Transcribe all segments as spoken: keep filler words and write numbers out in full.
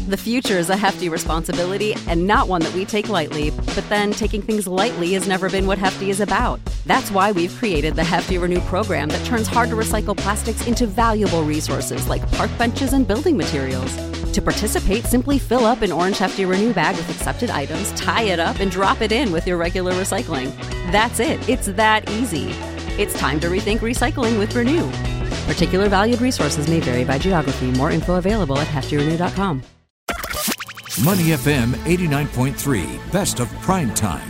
The future is a hefty responsibility and not one that we take lightly. But then taking things lightly has never been what Hefty is about. That's why we've created the Hefty Renew program that turns hard-to-recycle plastics into valuable resources like park benches and building materials. To participate, simply fill up an orange Hefty Renew bag with accepted items, tie it up, and drop it in with your regular recycling. That's it. It's that easy. It's time to rethink recycling with Renew. Particular valued resources may vary by geography. More info available at hefty renew dot com. Money F M eighty-nine point three, best of prime time.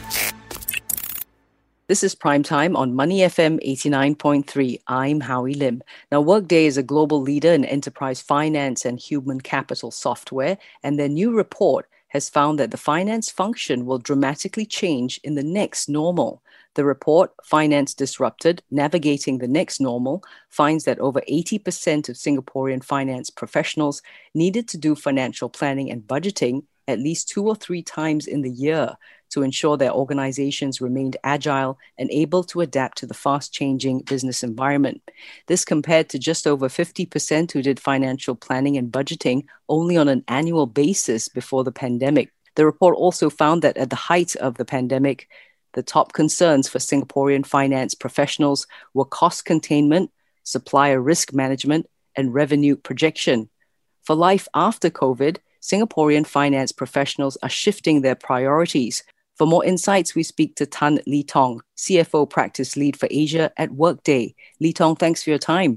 This is Prime Time on Money F M eighty-nine point three. I'm Howie Lim. Now, Workday is a global leader in enterprise finance and human capital software, and their new report has found that the finance function will dramatically change in the next normal. The report, Finance Disrupted, Navigating the Next Normal, finds that over eighty percent of Singaporean finance professionals needed to do financial planning and budgeting at least two or three times in the year to ensure their organizations remained agile and able to adapt to the fast-changing business environment. This compared to just over fifty percent who did financial planning and budgeting only on an annual basis before the pandemic. The report also found that at the height of the pandemic, the top concerns for Singaporean finance professionals were cost containment, supplier risk management, and revenue projection. For life after COVID, Singaporean finance professionals are shifting their priorities. For more insights, we speak to Tan Lee Tong, C F O Practice Lead for Asia at Workday. Lee Tong, thanks for your time.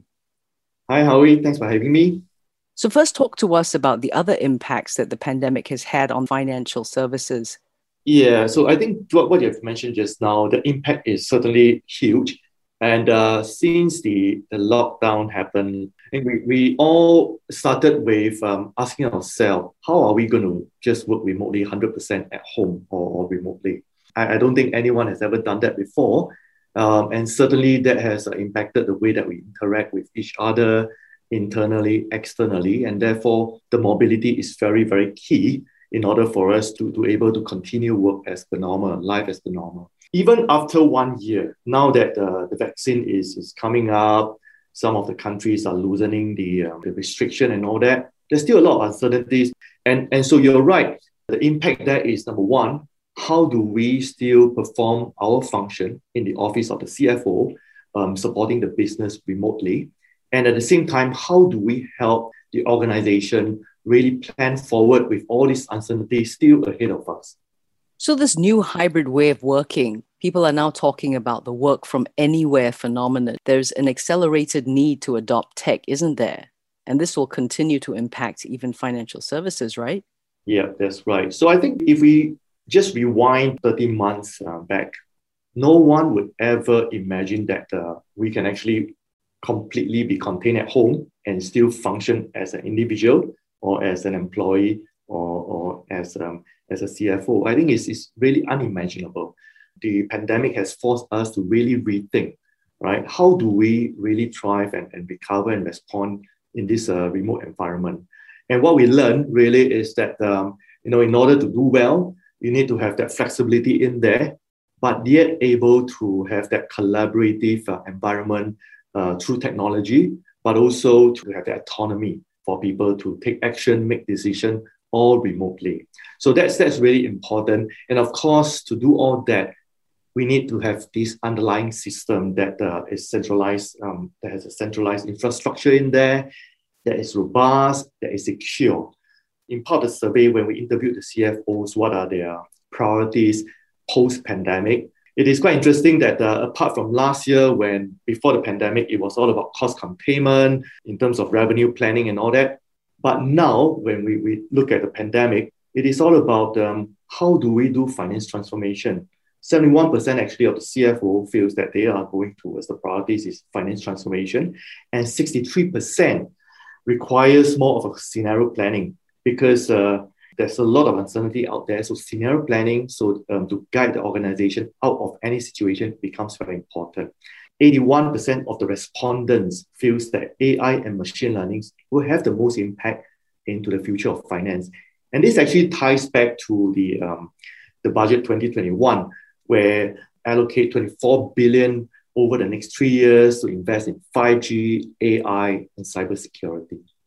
Hi, Howie. Thanks for having me. So first, talk to us about the other impacts that the pandemic has had on financial services. Yeah, so I think what, what you've mentioned just now, the impact is certainly huge. And uh, since the, the lockdown happened, I think we, we all started with um, asking ourselves, how are we going to just work remotely one hundred percent at home or, or remotely? I, I don't think anyone has ever done that before. Um, and certainly that has uh, impacted the way that we interact with each other internally, externally. And therefore, the mobility is very, very key in order for us to, to able to continue work as per normal, life as per normal. Even after one year, now that uh, the vaccine is, is coming up, some of the countries are loosening the, uh, the restriction and all that, there's still a lot of uncertainties. And, and so you're right, the impact there is, number one, how do we still perform our function in the office of the C F O, um, supporting the business remotely? And at the same time, how do we help the organization really plan forward with all these uncertainties still ahead of us? So this new hybrid way of working, people are now talking about the work from anywhere phenomenon. There's an accelerated need to adopt tech, isn't there? And this will continue to impact even financial services, right? Yeah, that's right. So I think if we just rewind thirty months uh, back, no one would ever imagine that uh, we can actually completely be contained at home and still function as an individual or as an employee or, or as, um, as a C F O. I think it's, it's really unimaginable. The pandemic has forced us to really rethink, right? How do we really thrive and, and recover and respond in this uh, remote environment? And what we learned really is that, um, you know, in order to do well, you need to have that flexibility in there, but yet able to have that collaborative uh, environment uh, through technology, but also to have the autonomy for people to take action, make decisions, all remotely. So that's that's really important. And of course, to do all that, we need to have this underlying system that uh, is centralized, um, that has a centralized infrastructure in there, that is robust, that is secure. In part of the survey, when we interviewed the C F Os, what are their priorities post-pandemic? It is quite interesting that uh, apart from last year, when before the pandemic, it was all about cost containment in terms of revenue planning and all that. But now, when we, we look at the pandemic, it is all about um, how do we do finance transformation? seventy-one percent actually of the C F O feels that they are going towards the priorities is finance transformation, and sixty-three percent requires more of a scenario planning because uh, there's a lot of uncertainty out there. So scenario planning, so um, to guide the organization out of any situation becomes very important. eighty-one percent of the respondents feels that A I and machine learning will have the most impact into the future of finance. And this actually ties back to the, um, the budget twenty twenty-one, where allocate twenty-four billion over the next three years to invest in five G, A I, and cybersecurity.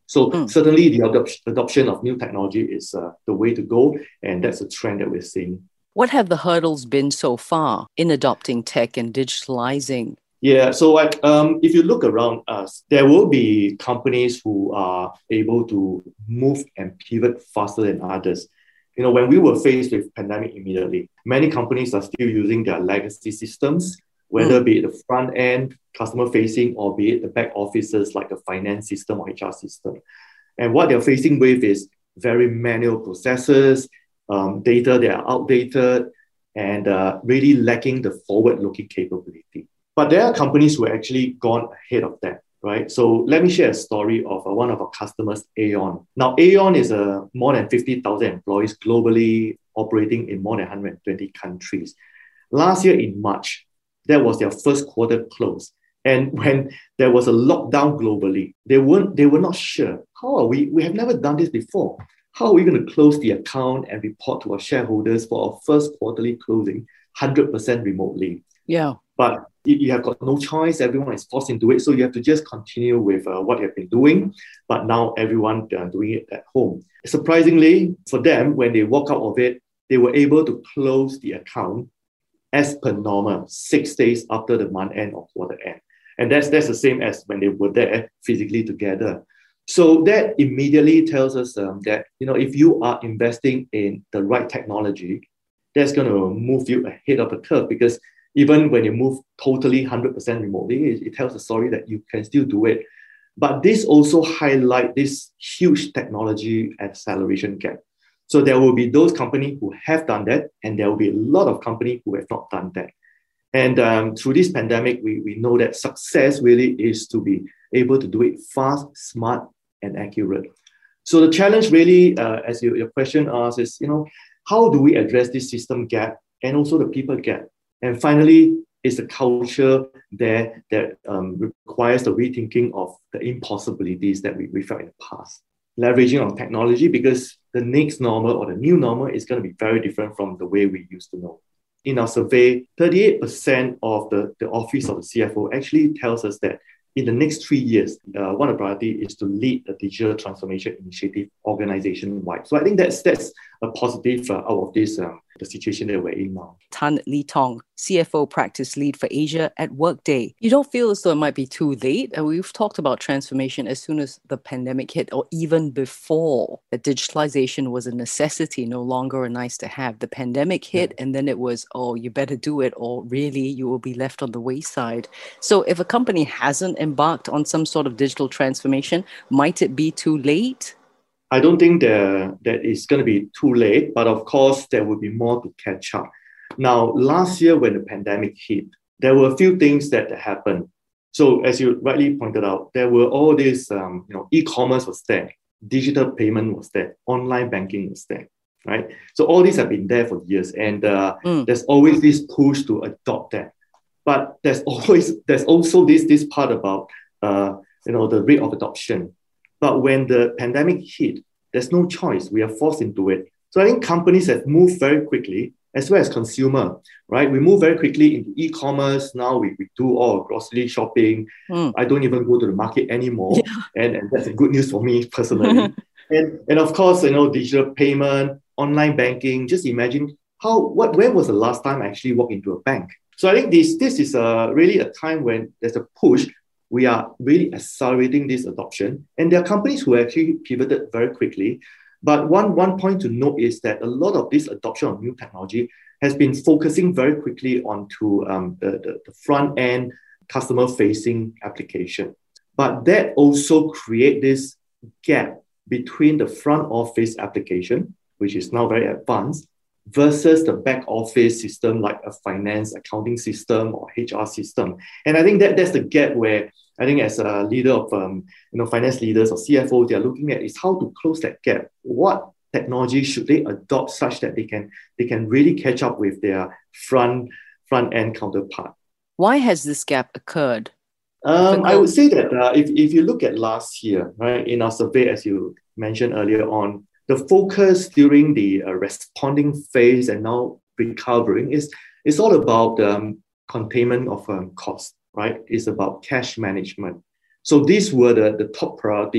So Mm. certainly the adop- adoption of new technology is uh, the way to go, and that's a trend that we're seeing. What have the hurdles been so far in adopting tech and digitalizing? Yeah, so I, um, if you look around us, there will be companies who are able to move and pivot faster than others. You know, when we were faced with pandemic immediately, many companies are still using their legacy systems, whether Mm. be it the front end, customer facing, or be it the back offices like the finance system or H R system. And what they're facing with is very manual processes, um, data that are outdated, and uh, really lacking the forward-looking capability. But there are companies who have actually gone ahead of that, right? So let me share a story of uh, one of our customers, Aon. Now, Aon is uh, more than fifty thousand employees globally, operating in more than one hundred twenty countries. Last year in March, that was their first quarter close. And when there was a lockdown globally, they weren't, they were not sure. How are we? We have never done this before. How are we going to close the account and report to our shareholders for our first quarterly closing one hundred percent remotely? Yeah. But you have got no choice. Everyone is forced into it. So you have to just continue with uh, what you have been doing. But now everyone uh, doing it at home. Surprisingly, for them, when they walk out of it, they were able to close the account as per normal, six days after the month end or quarter end. And that's, that's the same as when they were there physically together. So that immediately tells us um, that, you know, if you are investing in the right technology, that's going to move you ahead of the curve, because even when you move totally one hundred percent remotely, it, it tells a story that you can still do it. But this also highlights this huge technology acceleration gap. So there will be those companies who have done that, and there will be a lot of companies who have not done that. And um, through this pandemic, we, we know that success really is to be able to do it fast, smart, and accurate. So the challenge really, uh, as you, your question asks, is, you know, how do we address this system gap and also the people gap? And finally, it's the culture there that um, requires the rethinking of the impossibilities that we, we felt in the past. Leveraging on technology, because the next normal or the new normal is going to be very different from the way we used to know. In our survey, thirty-eight percent of the, the office of the C F O actually tells us that in the next three years, uh, one of the priorities is to lead the digital transformation initiative organization-wide. So I think that's that's a positive uh, out of this um, the situation that we're in now. Tan Lee Tong, C F O Practice Lead for Asia at Workday. You don't feel as though it might be too late? And we've talked about transformation as soon as the pandemic hit, or even before, that digitalization was a necessity, no longer a nice to have. The pandemic hit, yeah. And then it was, oh, you better do it, or really you will be left on the wayside. So if a company hasn't embarked on some sort of digital transformation, might it be too late? I don't think that, that it's going to be too late, but of course, there will be more to catch up. Now, last year when the pandemic hit, there were a few things that happened. So as you rightly pointed out, there were all these, um, you know, e-commerce was there, digital payment was there, online banking was there, right? So all these have been there for years, and uh, mm. there's always this push to adopt that. But there's always, there's also this, this part about, uh, you know, the rate of adoption. But when the pandemic hit, there's no choice. We are forced into it. So I think companies have moved very quickly, as well as consumer, right? We move very quickly into e-commerce. Now we, we do all grocery shopping. Mm. I don't even go to the market anymore. Yeah. And, and that's a good news for me personally. and, and of course, you know, digital payment, online banking. Just imagine how, what, when was the last time I actually walked into a bank? So I think this, this is a, really a time when there's a push. We are really accelerating this adoption. And there are companies who actually pivoted very quickly. But one, one point to note is that a lot of this adoption of new technology has been focusing very quickly onto um, the, the, the front-end customer-facing application. But that also creates this gap between the front office application, which is now very advanced, versus the back office system like a finance accounting system or H R system. And I think that that's the gap where I think as a leader of um, you know, finance leaders or C F Os, they're looking at is how to close that gap. What technology should they adopt such that they can they can really catch up with their front front end counterpart? Why has this gap occurred? Um, I would say that uh, if, if you look at last year, right, in our survey, as you mentioned earlier on, the focus during the uh, responding phase and now recovering is, is all about um, containment of um, cost, right? It's about cash management. So these were the, the top priority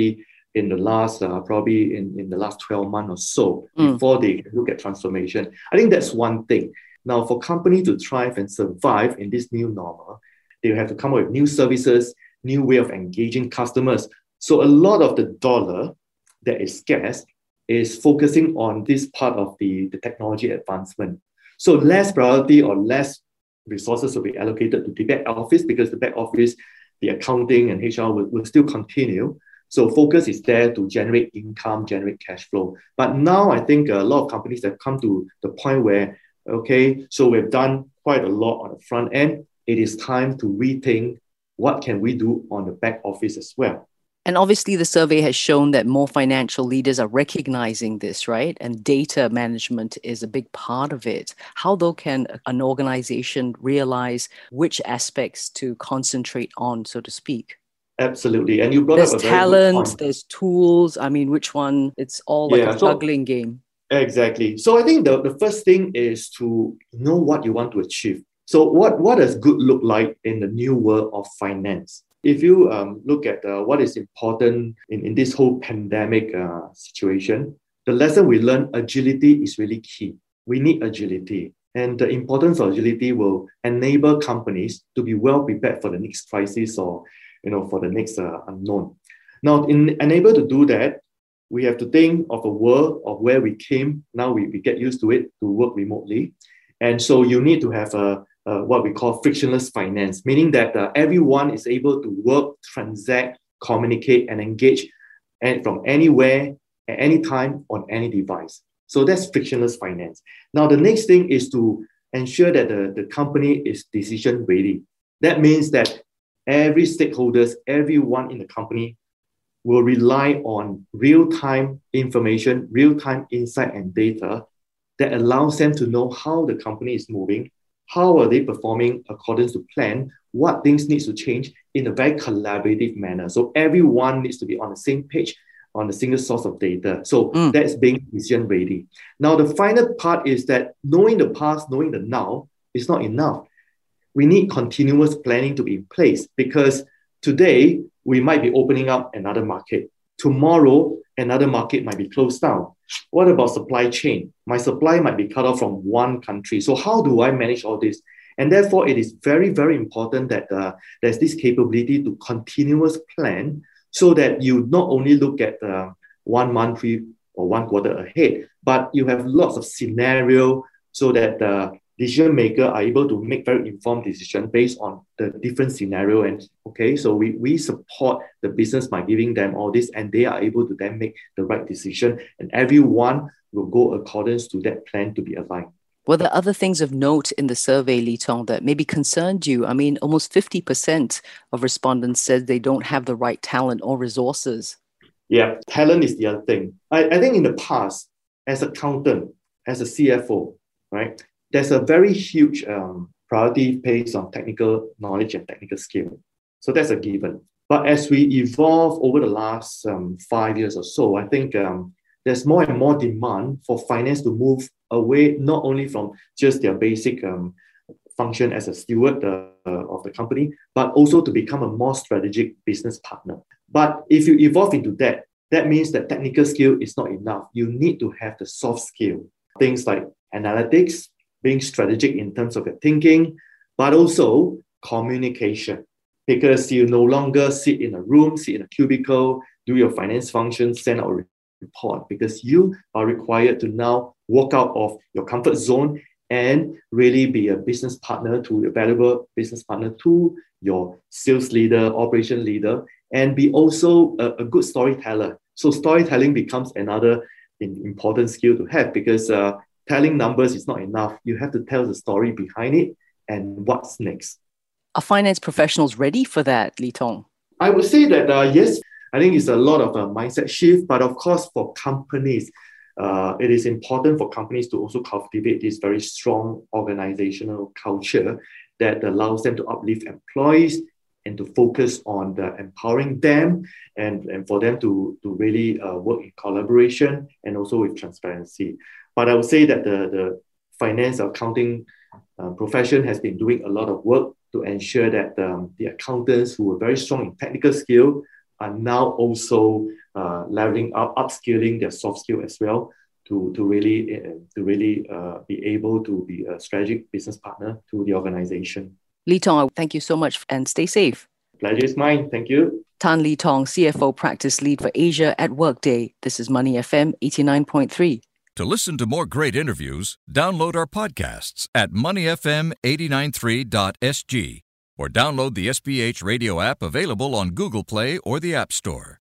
in the last, uh, probably in, in the last twelve months or so, Mm. before they look at transformation. I think that's one thing. Now, for company to thrive and survive in this new normal, they have to come up with new services, new way of engaging customers. So a lot of the dollar that is scarce is focusing on this part of the, the technology advancement. So less priority or less resources will be allocated to the back office, because the back office, the accounting and H R will, will still continue. So focus is there to generate income, generate cash flow. But now I think a lot of companies have come to the point where, okay, so we've done quite a lot on the front end. It is time to rethink what can we do on the back office as well. And obviously, the survey has shown that more financial leaders are recognizing this, right? And data management is a big part of it. How, though, can an organization realize which aspects to concentrate on, so to speak? Absolutely. And you brought there's up a very good talent, point. There's tools. I mean, which one? It's all like Yeah, a so- juggling game. Exactly. So I think the, the first thing is to know what you want to achieve. So what, what does good look like in the new world of finance? If you um, look at uh, what is important in, in this whole pandemic uh, situation, the lesson we learned, agility is really key. We need agility. And the importance of agility will enable companies to be well prepared for the next crisis or, you know, for the next uh, unknown. Now, in unable to do that, we have to think of a world of where we came. Now we, we get used to it to work remotely. And so you need to have a, a what we call frictionless finance, meaning that uh, everyone is able to work, transact, communicate, and engage and from anywhere, at any time, on any device. So that's frictionless finance. Now, the next thing is to ensure that the, the company is decision ready. That means that every stakeholders, everyone in the company will rely on real-time information, real-time insight and data that allows them to know how the company is moving, how are they performing according to plan, what things need to change in a very collaborative manner. So everyone needs to be on the same page, on a single source of data. So Mm. that's being decision ready. Now, the final part is that knowing the past, knowing the now is not enough. We need continuous planning to be in place, because today, we might be opening up another market. Tomorrow, another market might be closed down. What about supply chain? My supply might be cut off from one country. So how do I manage all this? And therefore, it is very, very important that uh, there's this capability to continuous plan, so that you not only look at uh, one month or one quarter ahead, but you have lots of scenario so that the uh, decision maker are able to make very informed decision based on the different scenario. And okay, so we, we support the business by giving them all this, and they are able to then make the right decision, and everyone will go accordance to that plan to be aligned. Were there other things of note in the survey, Lee Tong, that maybe concerned you? I mean, almost fifty percent of respondents said they don't have the right talent or resources. Yeah, talent is the other thing. I, I think in the past, as an accountant, as a C F O, right, there's a very huge um, priority based on technical knowledge and technical skill. So that's a given. But as we evolve over the last um, five years or so, I think um, there's more and more demand for finance to move away, not only from just their basic um, function as a steward uh, of the company, but also to become a more strategic business partner. But if you evolve into that, that means that technical skill is not enough. You need to have the soft skill, things like analytics, being strategic in terms of your thinking, but also communication, because you no longer sit in a room, sit in a cubicle, do your finance function, send out a report, because you are required to now walk out of your comfort zone and really be a business partner to a valuable business partner to your sales leader, operation leader, and be also a, a good storyteller. So storytelling becomes another important skill to have, because uh, telling numbers is not enough. You have to tell the story behind it and what's next. Are finance professionals ready for that, Lee Tong? I would say that, uh, yes, I think it's a lot of a mindset shift, but of course for companies, uh, it is important for companies to also cultivate this very strong organizational culture that allows them to uplift employees and to focus on the empowering them and, and for them to, to really uh, work in collaboration and also with transparency. But I would say that the, the finance accounting uh, profession has been doing a lot of work to ensure that um, the accountants who are very strong in technical skill are now also uh, leveling up, upskilling their soft skill as well to, to really, uh, to really uh, be able to be a strategic business partner to the organization. Lee Tong, thank you so much and stay safe. Pleasure is mine. Thank you. Tan Lee Tong, C F O Practice Lead for Asia at Workday. This is Money F M eighty-nine point three. To listen to more great interviews, download our podcasts at money f m eight nine three dot s g or download the S B H radio app available on Google Play or the App Store.